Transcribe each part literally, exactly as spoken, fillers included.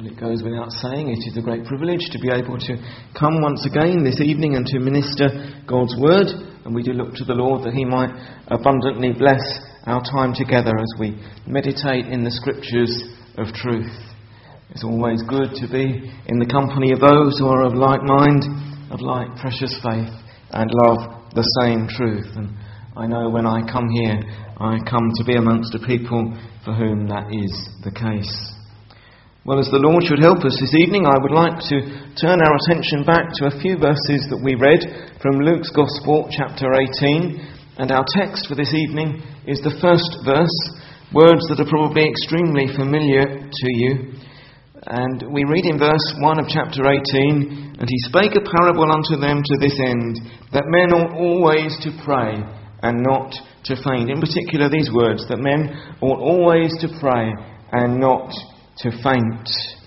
It goes without saying, it is a great privilege to be able to come once again this evening and to minister God's word, and we do look to the Lord that he might abundantly bless our time together as we meditate in the scriptures of truth. It's always good to be in the company of those who are of like mind, of like precious faith, and love the same truth. And I know when I come here, I come to be amongst a people for whom that is the case. Well, as the Lord should help us this evening, I would like to turn our attention back to a few verses that we read from Luke's Gospel, chapter eighteen. And our text for this evening is the first verse, words that are probably extremely familiar to you. And we read in verse one of chapter eighteen, "And he spake a parable unto them to this end, that men ought always to pray and not to faint." In particular, these words, that men ought always to pray and not to faint.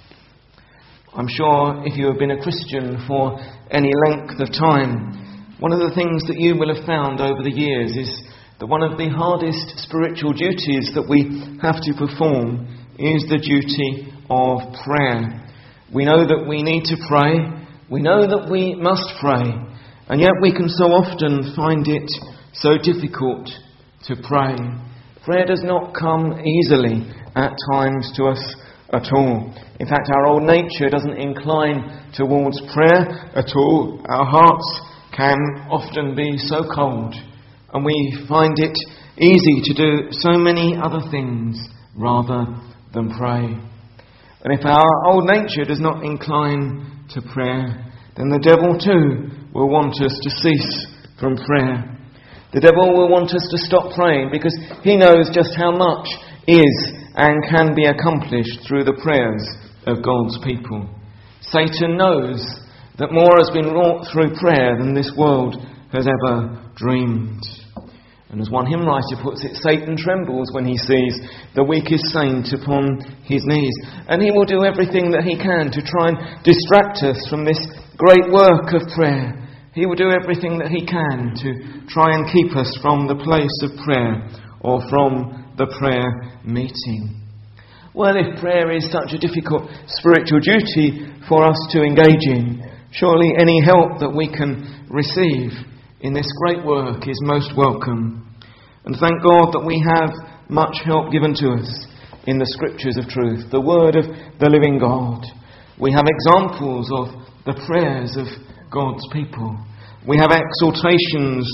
I'm sure if you have been a Christian for any length of time, one of the things that you will have found over the years is that one of the hardest spiritual duties that we have to perform is the duty of prayer. We know that we need to pray, we know that we must pray, and yet we can so often find it so difficult to pray. Prayer does not come easily at times to us at all. In fact, our old nature doesn't incline towards prayer at all. Our hearts can often be so cold, and we find it easy to do so many other things rather than pray. And if our old nature does not incline to prayer, then the devil too will want us to cease from prayer. The devil will want us to stop praying because he knows just how much is and can be accomplished through the prayers of God's people. Satan knows that more has been wrought through prayer than this world has ever dreamed. And as one hymn writer puts it, Satan trembles when he sees the weakest saint upon his knees. And he will do everything that he can to try and distract us from this great work of prayer. He will do everything that he can to try and keep us from the place of prayer or from the prayer meeting. Well, if prayer is such a difficult spiritual duty for us to engage in, surely any help that we can receive in this great work is most welcome. And thank God that we have much help given to us in the scriptures of truth, the word of the living God. We have examples of the prayers of God's people. We have exhortations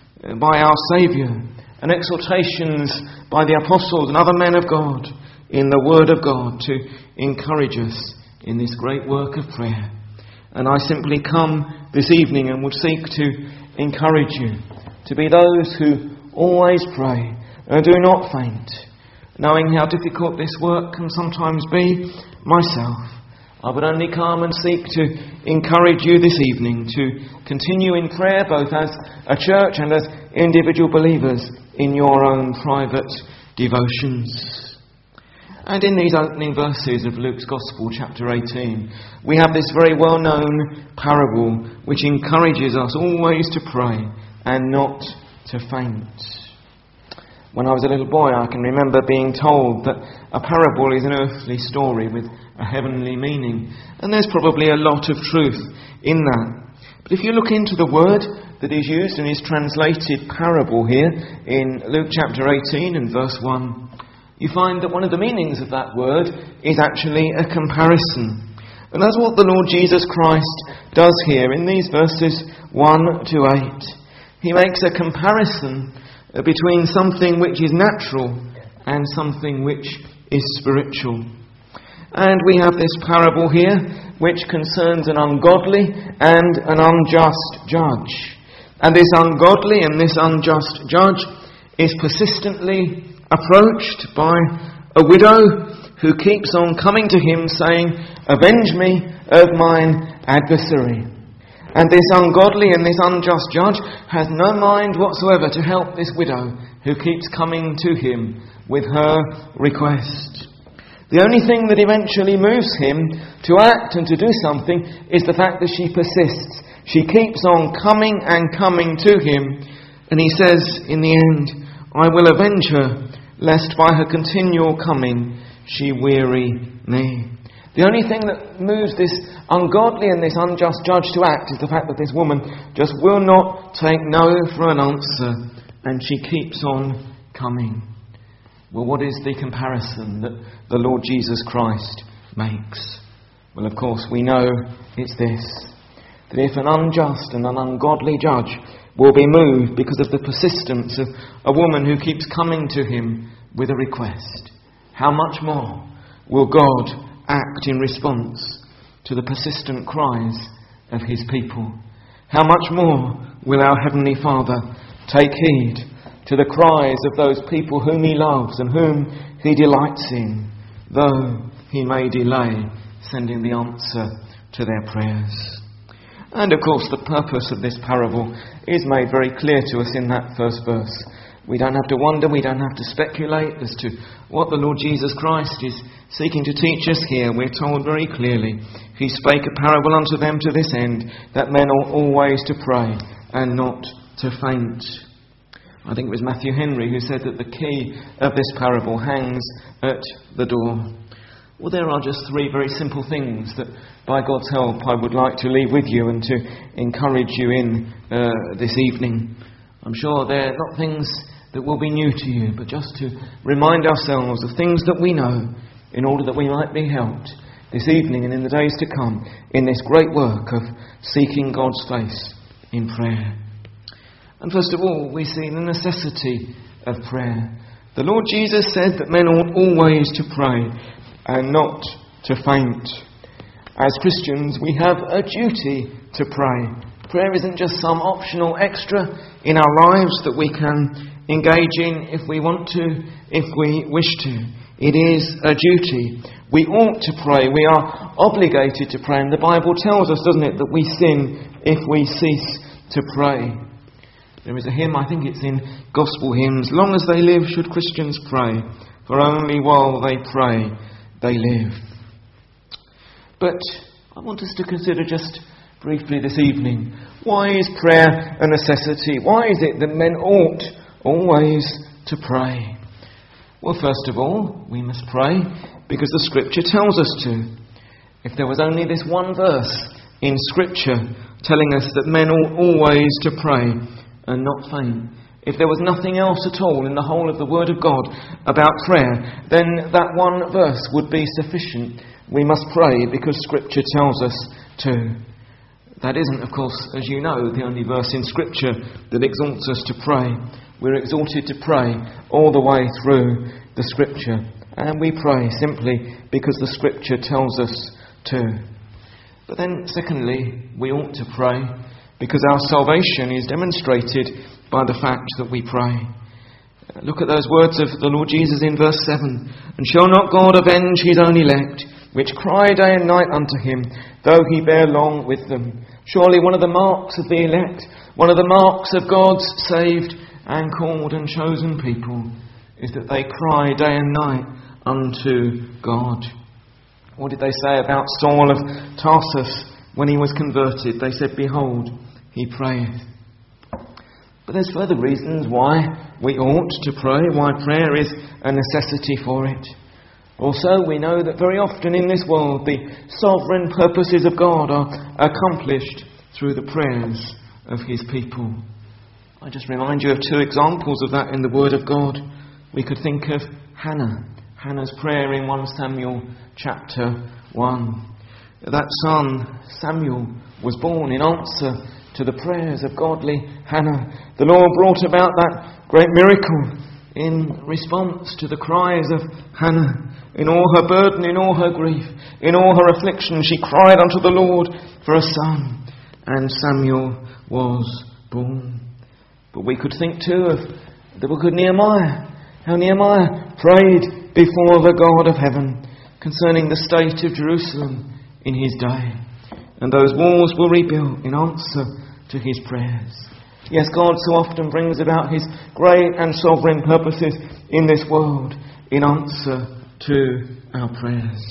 by our Saviour and exhortations by the apostles and other men of God in the word of God to encourage us in this great work of prayer. And I simply come this evening and would seek to encourage you to be those who always pray and do not faint, knowing how difficult this work can sometimes be myself. I would only come and seek to encourage you this evening to continue in prayer, both as a church and as individual believers in your own private devotions. And in these opening verses of Luke's Gospel, chapter eighteen, we have this very well-known parable which encourages us always to pray and not to faint. When I was a little boy, I can remember being told that a parable is an earthly story with a heavenly meaning. And there's probably a lot of truth in that. But if you look into the word that is used and is translated parable here in Luke chapter eighteen and verse one, you find that one of the meanings of that word is actually a comparison. And that's what the Lord Jesus Christ does here in these verses one to eight. He makes a comparison between something which is natural and something which is spiritual. And we have this parable here which concerns an ungodly and an unjust judge. And this ungodly and this unjust judge is persistently approached by a widow who keeps on coming to him saying, "Avenge me of mine adversary." And this ungodly and this unjust judge has no mind whatsoever to help this widow who keeps coming to him with her request. The only thing that eventually moves him to act and to do something is the fact that she persists. She keeps on coming and coming to him, and he says in the end, "I will avenge her, lest by her continual coming she weary me." The only thing that moves this ungodly and this unjust judge to act is the fact that this woman just will not take no for an answer, and she keeps on coming. Well, what is the comparison that the Lord Jesus Christ makes? Well, of course, we know it's this, that if an unjust and an ungodly judge will be moved because of the persistence of a woman who keeps coming to him with a request, how much more will God act in response to the persistent cries of his people? How much more will our Heavenly Father take heed to the cries of those people whom he loves and whom he delights in, though he may delay sending the answer to their prayers? And of course, the purpose of this parable is made very clear to us in that first verse. We don't have to wonder, we don't have to speculate as to what the Lord Jesus Christ is seeking to teach us here. We're told very clearly, he spake a parable unto them to this end, that men ought always to pray and not to faint. I think it was Matthew Henry who said that the key of this parable hangs at the door. Well, there are just three very simple things that, by God's help, I would like to leave with you and to encourage you in uh, this evening. I'm sure they're not things that will be new to you, but just to remind ourselves of things that we know in order that we might be helped this evening and in the days to come in this great work of seeking God's face in prayer. And first of all, we see the necessity of prayer. The Lord Jesus said that men ought always to pray and not to faint. As Christians, we have a duty to pray. Prayer isn't just some optional extra in our lives that we can engage in if we want to, if we wish to. It is a duty. We ought to pray. We are obligated to pray. And the Bible tells us, doesn't it, that we sin if we cease to pray. There is a hymn, I think it's in Gospel Hymns, long as they live should Christians pray, for only while they pray they live. But I want us to consider just briefly this evening, why is prayer a necessity? Why is it that men ought always to pray? Well, first of all, we must pray because the Scripture tells us to. If there was only this one verse in Scripture telling us that men ought always to pray and not faint, if there was nothing else at all in the whole of the Word of God about prayer, then that one verse would be sufficient. We must pray because Scripture tells us to. That isn't, of course, as you know, the only verse in Scripture that exhorts us to pray. We're exhorted to pray all the way through the Scripture. And we pray simply because the Scripture tells us to. But then, secondly, we ought to pray because our salvation is demonstrated by the fact that we pray. Look at those words of the Lord Jesus in verse seven. And shall not God avenge his own elect, which cry day and night unto him, though he bear long with them? Surely one of the marks of the elect, one of the marks of God's saved and called and chosen people, is that they cry day and night unto God. What did they say about Saul of Tarsus when he was converted? They said, behold, he prayeth. But there's further reasons why we ought to pray, why prayer is a necessity for it. Also, we know that very often in this world the sovereign purposes of God are accomplished through the prayers of his people. I just remind you of two examples of that in the Word of God. We could think of Hannah, Hannah's prayer in First Samuel chapter one. That son, Samuel, was born in answer to the prayers of godly Hannah. The Lord brought about that great miracle in response to the cries of Hannah. In all her burden, in all her grief, in all her affliction, she cried unto the Lord for a son, and Samuel was born. But we could think too of the book of Nehemiah, how Nehemiah prayed before the God of heaven concerning the state of Jerusalem in his day. And those walls were rebuilt in answer to his prayers. Yes, God so often brings about his great and sovereign purposes in this world in answer to our prayers.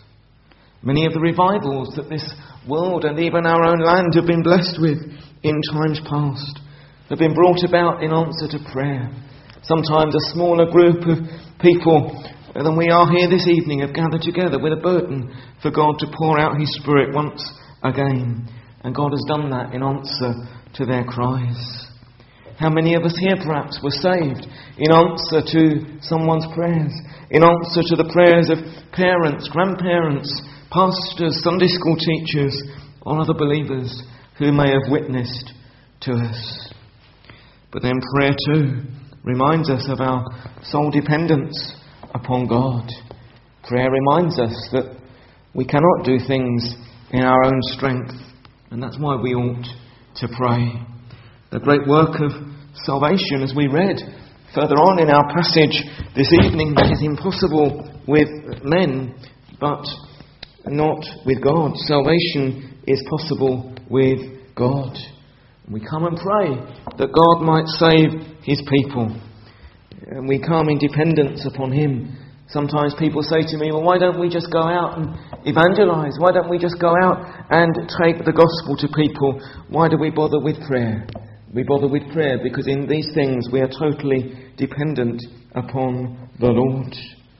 Many of the revivals that this world and even our own land have been blessed with in times past have been brought about in answer to prayer. Sometimes a smaller group of people than we are here this evening, have gathered together with a burden for God to pour out his Spirit once again. And God has done that in answer to their cries. How many of us here perhaps were saved in answer to someone's prayers, in answer to the prayers of parents, grandparents, pastors, Sunday school teachers, or other believers who may have witnessed to us. But then prayer too reminds us of our sole dependence upon God. Prayer reminds us that we cannot do things in our own strength, and that's why we ought to pray. The great work of salvation, as we read further on in our passage this evening, is impossible with men, but not with God. Salvation is possible with God. We come and pray that God might save his people. And we come in dependence upon him. Sometimes people say to me, well, why don't we just go out and evangelise? Why don't we just go out and take the gospel to people? Why do we bother with prayer? We bother with prayer because in these things we are totally dependent upon the Lord.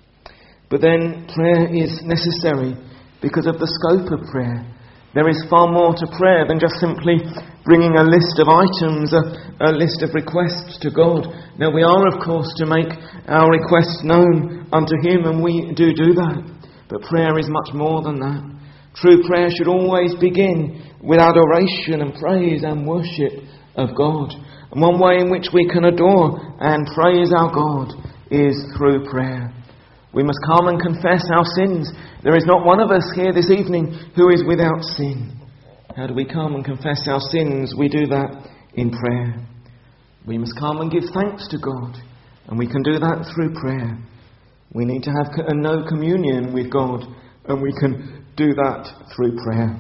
But then prayer is necessary because of the scope of prayer. There is far more to prayer than just simply bringing a list of items, a, a list of requests to God. Now we are, of course, to make our requests known unto him, and we do do that. But prayer is much more than that. True prayer should always begin with adoration and praise and worship of God. And one way in which we can adore and praise our God is through prayer. We must come and confess our sins. There is not one of us here this evening who is without sin. How do we come and confess our sins? We do that in prayer. We must come and give thanks to God, and we can do that through prayer. We need to have a no communion with God, and we can do that through prayer.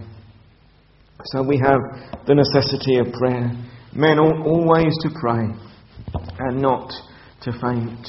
So we have the necessity of prayer. Men ought always to pray and not to faint.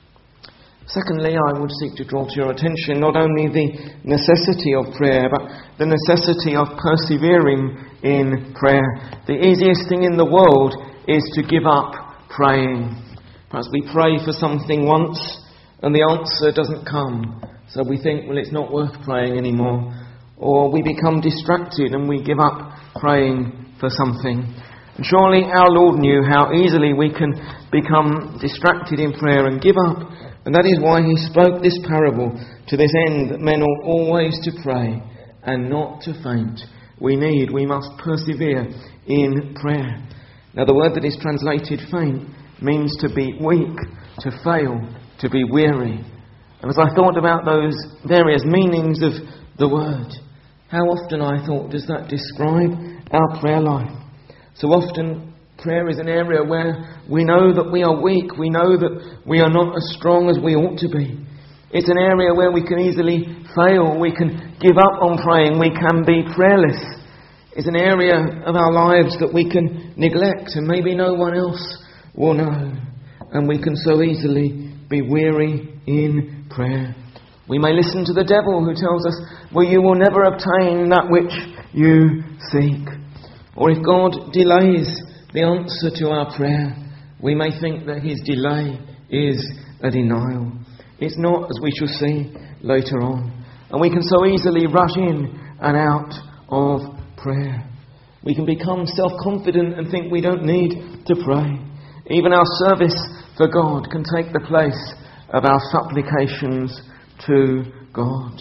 Secondly, I would seek to draw to your attention not only the necessity of prayer, but the necessity of persevering in prayer. The easiest thing in the world is to give up praying. Perhaps we pray for something once and the answer doesn't come. So we think, well, it's not worth praying anymore. Or we become distracted and we give up praying for something. And surely our Lord knew how easily we can become distracted in prayer and give up. And that is why he spoke this parable to this end, that men ought always to pray and not to faint. We need, we must persevere in prayer. Now the word that is translated faint means to be weak, to fail, to be weary. And as I thought about those various meanings of the word, how often I thought, does that describe our prayer life? So often prayer is an area where we know that we are weak. We know that we are not as strong as we ought to be. It's an area where we can easily fail. We can give up on praying. We can be prayerless. It's an area of our lives that we can neglect and maybe no one else will know. And we can so easily be weary in prayer. We may listen to the devil who tells us, well, you will never obtain that which you seek. Or if God delays the answer to our prayer, we may think that his delay is a denial. It's not, as we shall see later on. And we can so easily rush in and out of prayer. We can become self-confident and think we don't need to pray. Even our service for God can take the place of our supplications to God.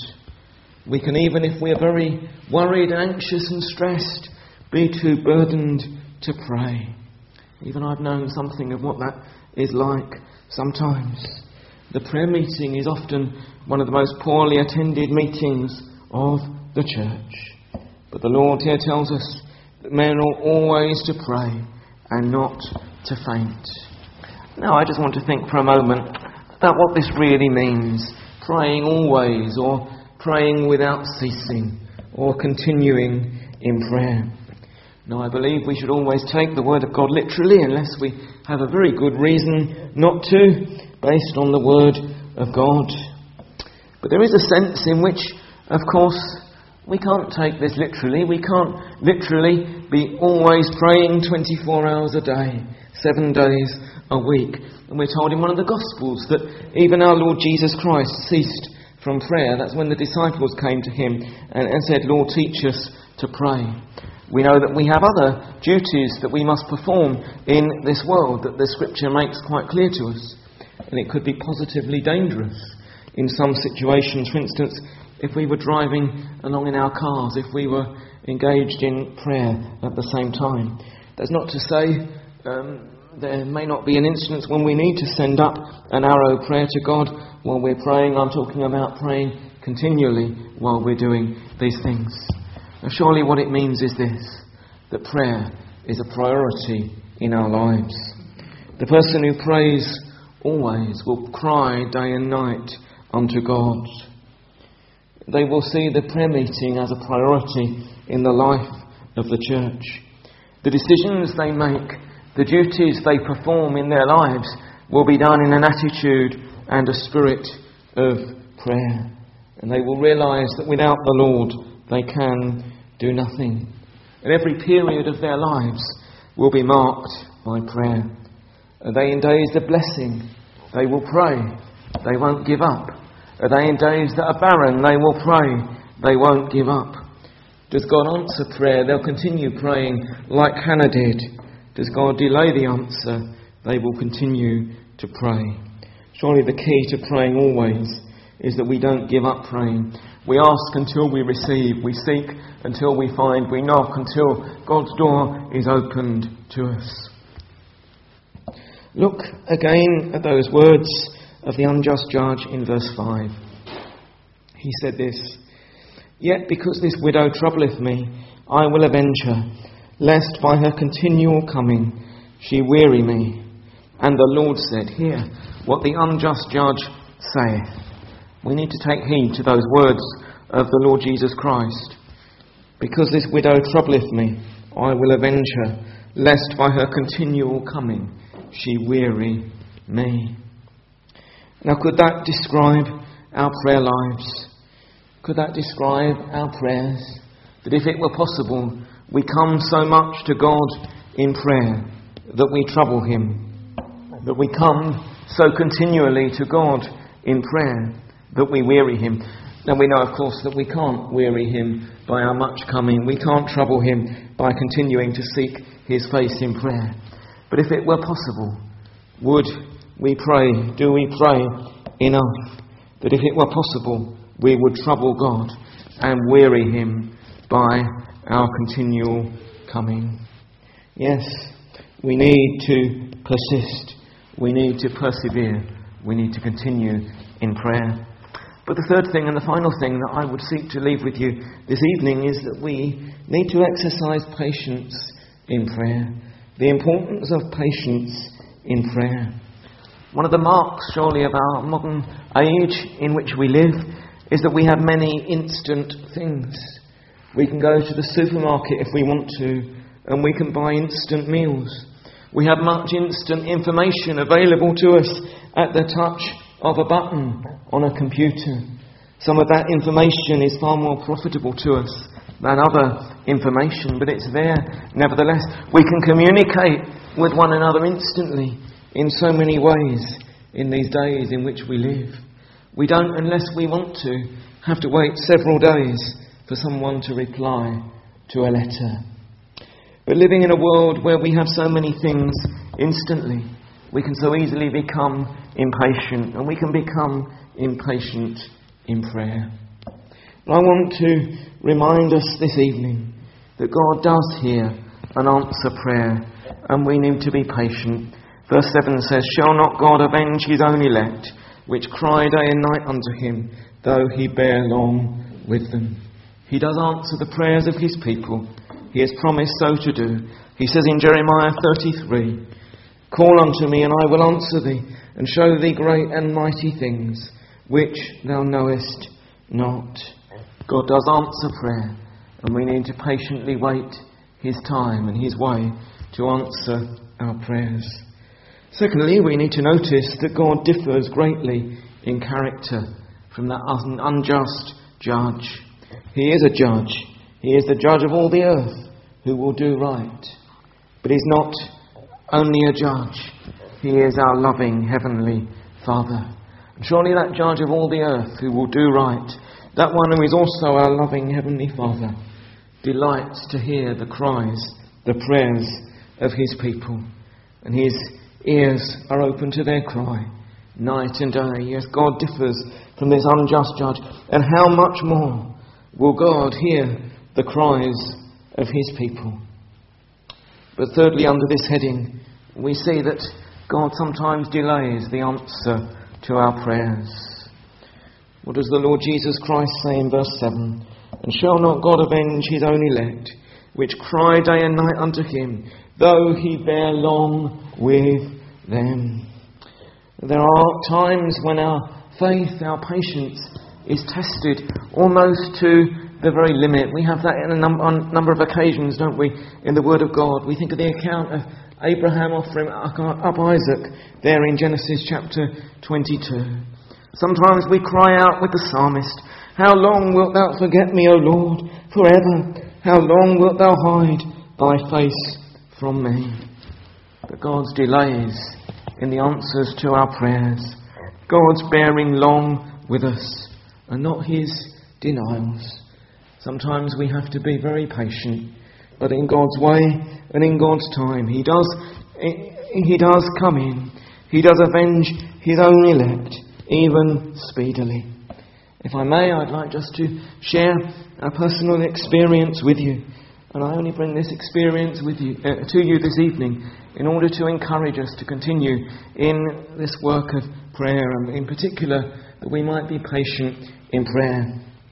We can, even if we are very worried, anxious and stressed, be too burdened to pray. Even I've known something of what that is like sometimes. The prayer meeting is often one of the most poorly attended meetings of the church. But the Lord here tells us that men ought always to pray and not to faint. Now I just want to think for a moment about what this really means. Praying always, or praying without ceasing, or continuing in prayer. Now, I believe we should always take the Word of God literally unless we have a very good reason not to, based on the Word of God. But there is a sense in which, of course, We can't take this literally. We can't literally be always praying twenty-four hours a day, seven days a week. And we're told in one of the Gospels that even our Lord Jesus Christ ceased from prayer. That's when the disciples came to him and, and said, Lord, teach us to pray. We know that we have other duties that we must perform in this world that the Scripture makes quite clear to us. And it could be positively dangerous in some situations. For instance, if we were driving along in our cars, if we were engaged in prayer at the same time. That's not to say um, there may not be an instance when we need to send up an arrow prayer to God while we're praying. I'm talking about praying continually while we're doing these things. Now, surely what it means is this, that prayer is a priority in our lives. The person who prays always will cry day and night unto God. They will see the prayer meeting as a priority in the life of the church. The decisions they make, the duties they perform in their lives will be done in an attitude and a spirit of prayer. And they will realise that without the Lord they can do nothing. And every period of their lives will be marked by prayer. Are they in days of blessing? They will pray. They won't give up. Are they in days that are barren? They will pray. They won't give up. Does God answer prayer? They'll continue praying like Hannah did. Does God delay the answer? They will continue to pray. Surely the key to praying always is that we don't give up praying. We ask until we receive. We seek until we find. We knock until God's door is opened to us. Look again at those words of the unjust judge in verse five. He said this, Yet because this widow troubleth me, I will avenge her, lest by her continual coming she weary me. And the Lord said, Hear what the unjust judge saith. We need to take heed to those words of the Lord Jesus Christ. Because this widow troubleth me, I will avenge her, lest by her continual coming she weary me. Now, could that describe our prayer lives? Could that describe our prayers? That if it were possible, we come so much to God in prayer that we trouble him. That we come so continually to God in prayer that we weary him. Now we know, of course, that we can't weary him by our much coming. We can't trouble him by continuing to seek his face in prayer. But if it were possible, would we pray, do we pray enough that if it were possible, we would trouble God and weary him by our continual coming? Yes, we need to persist. We need to persevere. We need to continue in prayer. But the third thing and the final thing that I would seek to leave with you this evening is that we need to exercise patience in prayer. The importance of patience in prayer. One of the marks, surely, of our modern age in which we live is that we have many instant things. We can go to the supermarket if we want to, and we can buy instant meals. We have much instant information available to us at the touch of a button on a computer. Some of that information is far more profitable to us than other information, but it's there nevertheless. We can communicate with one another instantly in so many ways in these days in which we live. We don't, unless we want to, have to wait several days for someone to reply to a letter. But living in a world where we have so many things instantly, we can so easily become impatient, and we can become impatient in prayer. But I want to remind us this evening that God does hear and answer prayer, and we need to be patient. Verse seven says, Shall not God avenge his own elect, which cry day and night unto him, though he bear long with them? He does answer the prayers of his people. He has promised so to do. He says in Jeremiah thirty-three, Call unto me, and I will answer thee, and show thee great and mighty things, which thou knowest not. God does answer prayer, and we need to patiently wait his time and his way to answer our prayers. Secondly, we need to notice that God differs greatly in character from that unjust judge. He is a judge. He is the judge of all the earth who will do right. But he's not only a judge. He is our loving heavenly Father. And surely that judge of all the earth who will do right, that one who is also our loving heavenly Father, delights to hear the cries, the prayers of his people. And his ears are open to their cry night and day. Yes, God differs from this unjust judge. And how much more will God hear the cries of his people? But thirdly, under this heading, we see that God sometimes delays the answer to our prayers. What does the Lord Jesus Christ say in verse seven? And shall not God avenge his own elect, which cry day and night unto him, though he bear long with them? There are times when our faith, our patience is tested almost to the very limit. We have that in a num- on a number of occasions, don't we, in the Word of God. We think of the account of Abraham offering up Isaac there in Genesis chapter twenty-two. Sometimes we cry out with the psalmist, how long wilt thou forget me, O Lord, forever? How long wilt thou hide thy face from me? But God's delays in the answers to our prayers, God's bearing long with us, are not his denials. Sometimes we have to be very patient, but in God's way and in God's time, He does He does come in. He does avenge His own elect, even speedily. If I may, I'd like just to share a personal experience with you, and I only bring this experience with you uh, to you this evening in order to encourage us to continue in this work of prayer, and in particular that we might be patient in prayer.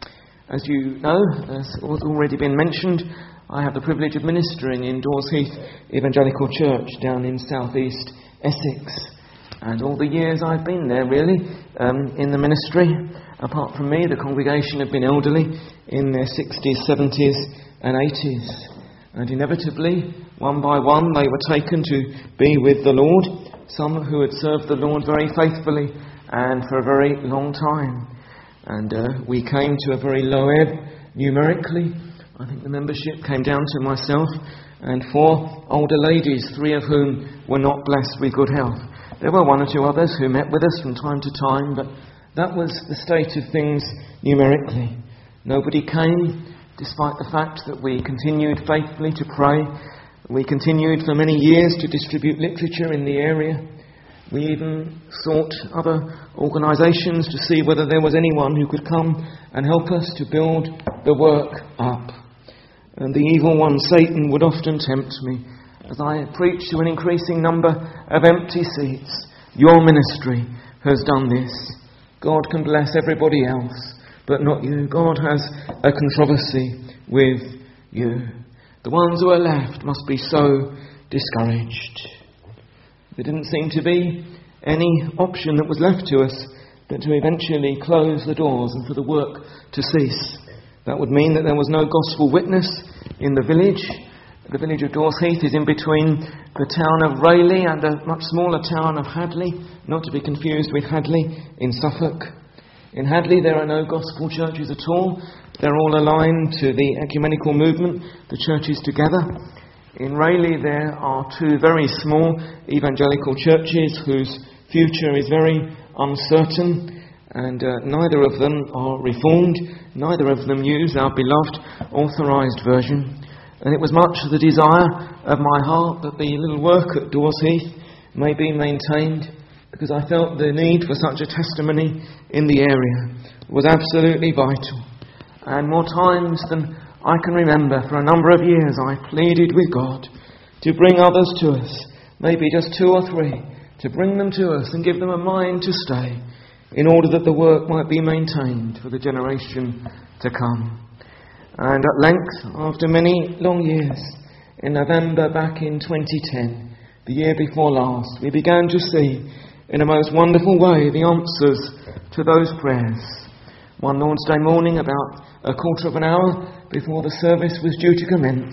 As you know, as has already been mentioned, I have the privilege of ministering in Dawes Heath Evangelical Church down in southeast Essex. And all the years I've been there, really, um, in the ministry, apart from me, the congregation have been elderly in their sixties, seventies and eighties. And inevitably, one by one, they were taken to be with the Lord, some who had served the Lord very faithfully and for a very long time. And uh, we came to a very low ebb numerically. I think the membership came down to myself and four older ladies, three of whom were not blessed with good health. There were one or two others who met with us from time to time, but that was the state of things numerically. Nobody came, despite the fact that we continued faithfully to pray. We continued for many years to distribute literature in the area. We even sought other organisations to see whether there was anyone who could come and help us to build the work up. And the evil one, Satan, would often tempt me as I preached to an increasing number of empty seats. Your ministry has done this. God can bless everybody else, but not you. God has a controversy with you. The ones who are left must be so discouraged. There didn't seem to be any option that was left to us but to eventually close the doors and for the work to cease. That would mean that there was no gospel witness in the village. The village of Dawes Heath is in between the town of Rayleigh and a much smaller town of Hadley, not to be confused with Hadley in Suffolk. In Hadley there are no gospel churches at all. They're all aligned to the ecumenical movement, the churches together. In Rayleigh there are two very small evangelical churches whose future is very uncertain, and uh, neither of them are reformed, neither of them use our beloved authorised version. And it was much the desire of my heart that the little work at Dawes Heath may be maintained, because I felt the need for such a testimony in the area was absolutely vital. And more times than I can remember, for a number of years, I pleaded with God to bring others to us, maybe just two or three, to bring them to us and give them a mind to stay, in order that the work might be maintained for the generation to come. And at length, after many long years, in November back in twenty ten, the year before last, we began to see in a most wonderful way the answers to those prayers. One Lord's Day morning, about a quarter of an hour before the service was due to commence,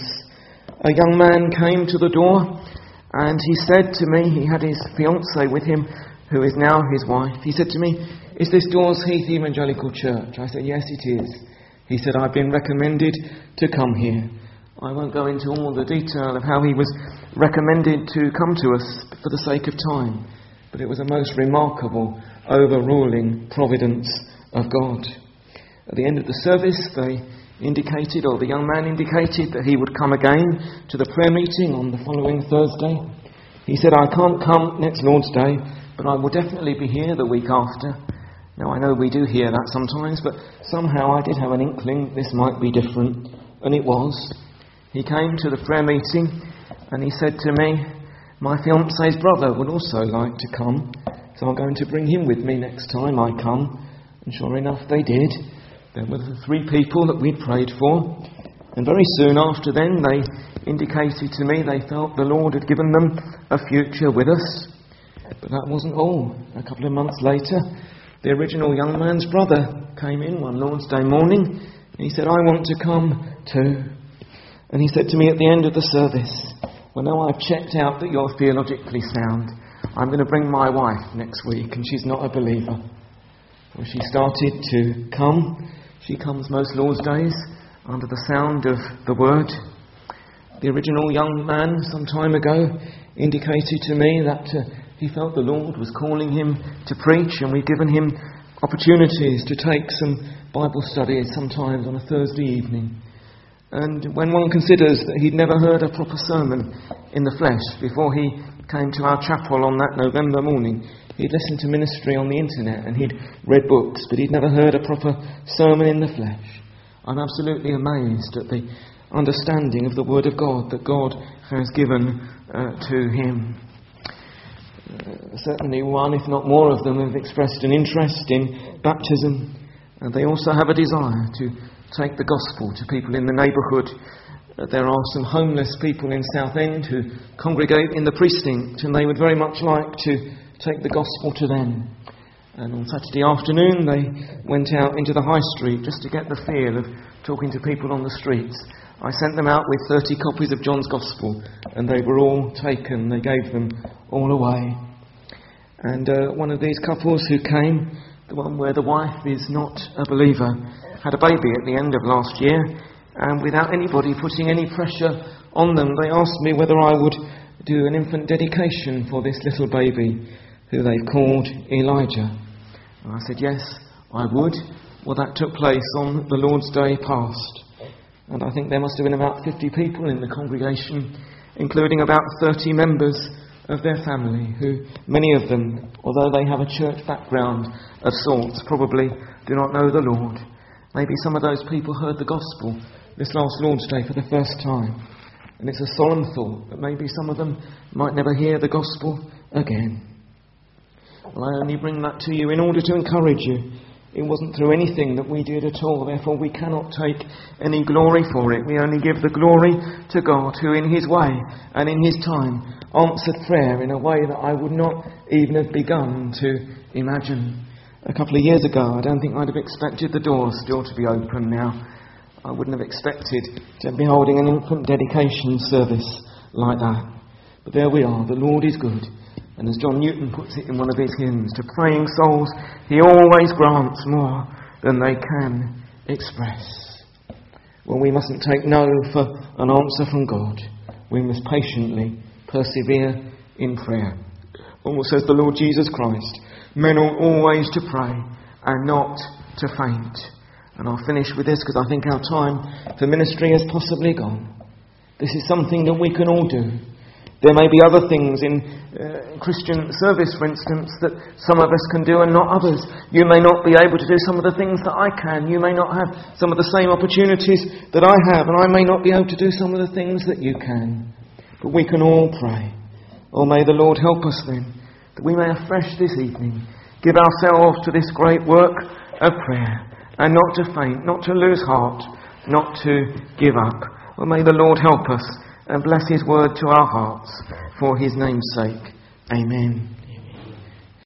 a young man came to the door and he said to me, he had his fiancée with him, who is now his wife. He said to me, "Is this Dawes Heath Evangelical Church?" I said, "Yes, it is." He said, I've been recommended to come here. I won't go into all the detail of how he was recommended to come to us for the sake of time, but it was a most remarkable, overruling providence of God. At the end of the service, they indicated, or the young man indicated, that he would come again to the prayer meeting on the following Thursday. He said, I can't come next Lord's Day, but I will definitely be here the week after. Now, I know we do hear that sometimes, but somehow I did have an inkling this might be different, and it was. He came to the prayer meeting, and he said to me, my fiancé's brother would also like to come, so I'm going to bring him with me next time I come. And sure enough, they did. There were the three people that we'd prayed for, and very soon after then, they indicated to me they felt the Lord had given them a future with us. But that wasn't all. A couple of months later, the original young man's brother came in one Lord's Day morning, and he said, I want to come too. And he said to me at the end of the service, well, now I've checked out that you're theologically sound, I'm going to bring my wife next week, and she's not a believer. Well, she started to come. She comes most Lord's Days under the sound of the word. The original young man some time ago indicated to me that uh, he felt the Lord was calling him to preach, and we've given him opportunities to take some Bible studies sometimes on a Thursday evening. And when one considers that he'd never heard a proper sermon in the flesh before he came to our chapel on that November morning, he'd listened to ministry on the internet and he'd read books, but he'd never heard a proper sermon in the flesh. I'm absolutely amazed at the understanding of the Word of God that God has given uh, to him. Uh, certainly one, if not more of them, have expressed an interest in baptism, and they also have a desire to take the gospel to people in the neighbourhood. Uh, there are some homeless people in Southend who congregate in the precinct, and they would very much like to take the gospel to them. And on Saturday afternoon they went out into the high street just to get the feel of talking to people on the streets. I sent them out with thirty copies of John's Gospel, and they were all taken. They gave them all away. And uh, one of these couples who came, the one where the wife is not a believer, had a baby at the end of last year, and without anybody putting any pressure on them, they asked me whether I would do an infant dedication for this little baby who they've called Elijah. And I said, yes, I would. Well, that took place on the Lord's Day past. And I think there must have been about fifty people in the congregation, including about thirty members of their family, who, many of them, although they have a church background of sorts, probably do not know the Lord. Maybe some of those people heard the gospel this last Lord's Day for the first time. And it's a solemn thought that maybe some of them might never hear the gospel again. Well, I only bring that to you in order to encourage you. It wasn't through anything that we did at all, therefore we cannot take any glory for it. We only give the glory to God, who in his way and in his time answered prayer in a way that I would not even have begun to imagine. A couple of years ago, I don't think I'd have expected the doors still to be open now. I wouldn't have expected to be holding an infant dedication service like that. But there we are, the Lord is good. And as John Newton puts it in one of his hymns, to praying souls he always grants more than they can express. Well, we mustn't take no for an answer from God. We must patiently persevere in prayer. Almost says the Lord Jesus Christ, men ought always to pray and not to faint. And I'll finish with this because I think our time for ministry has possibly gone. This is something that we can all do. There may be other things in uh, Christian service, for instance, that some of us can do and not others. You may not be able to do some of the things that I can. You may not have some of the same opportunities that I have, and I may not be able to do some of the things that you can. But we can all pray. Oh, may the Lord help us then, that we may afresh this evening give ourselves to this great work of prayer, and not to faint, not to lose heart, not to give up. Well, may the Lord help us and bless his word to our hearts for his name's sake. Amen.